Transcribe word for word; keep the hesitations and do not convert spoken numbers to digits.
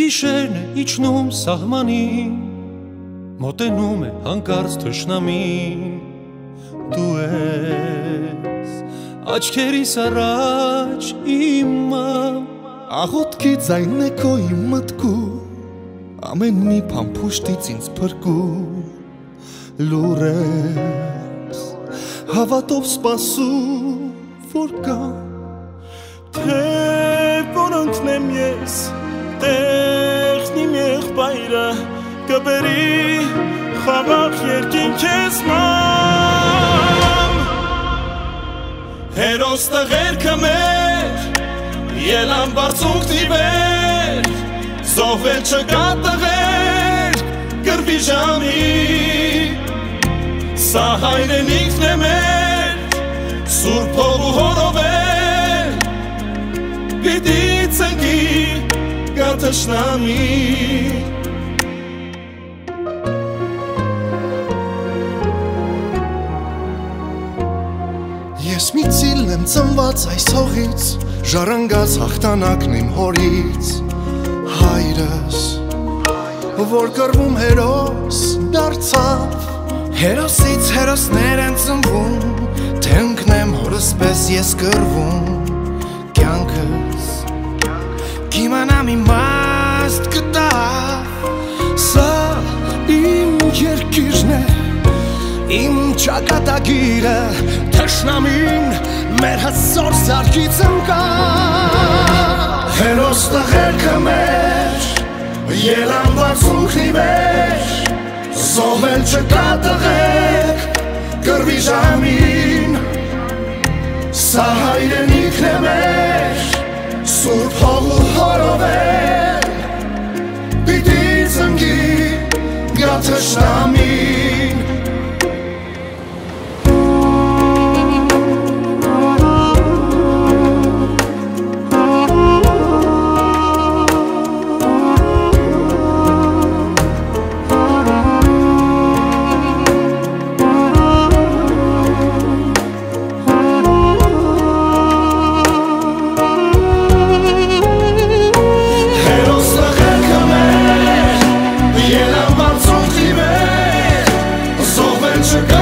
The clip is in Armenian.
Գիշերն է իջնում սահմանին, մոտենում է հանկարծ թշնամին, դու ես աչքերիս առաջ իմը, աղոթքի ձայնն է քո իմ մտքում, ամեն մի փամփուշտից ինձ փրկում, լուր ես հավատով սպասում, որ կա, թե որ ընկնեմ ես տեղն իմ եղբայրը կբերի խաղաղ երկինք քեզ ման, հերոս տղերքը մեր ելան բարձունքնի վեր, զոհվել չկա տղեր կռվի ժամի, սա հայրենիքն է մեր սուրբ հող ու հորովել, պիտի ծնկի գա թշնամի։ Ես մի ծիլն եմ ծնված այս հողից, ժառանգած հաղթանակն իմ հորից, հայրս, որ կռվում հերոս դարձավ, հերոսից հերոսներ են ծնվում, թե ընկնեմ հորս պես ես կռվում, կյանքս կիմանամ իմաստ գտավ, սա իմ երկիրն է, իմ ճակատագիրը, թշնամին մեր հսոր սարքից ընկավ, հերոս տղերքը մեր ելան բարձունքնի վեր, զոհվել չկա տղեր կռվի ժամին, սա հայրենիքն է մեր սուրբ հող ու հորովել, պիտի ծնկի գա թշնամին։ Sugar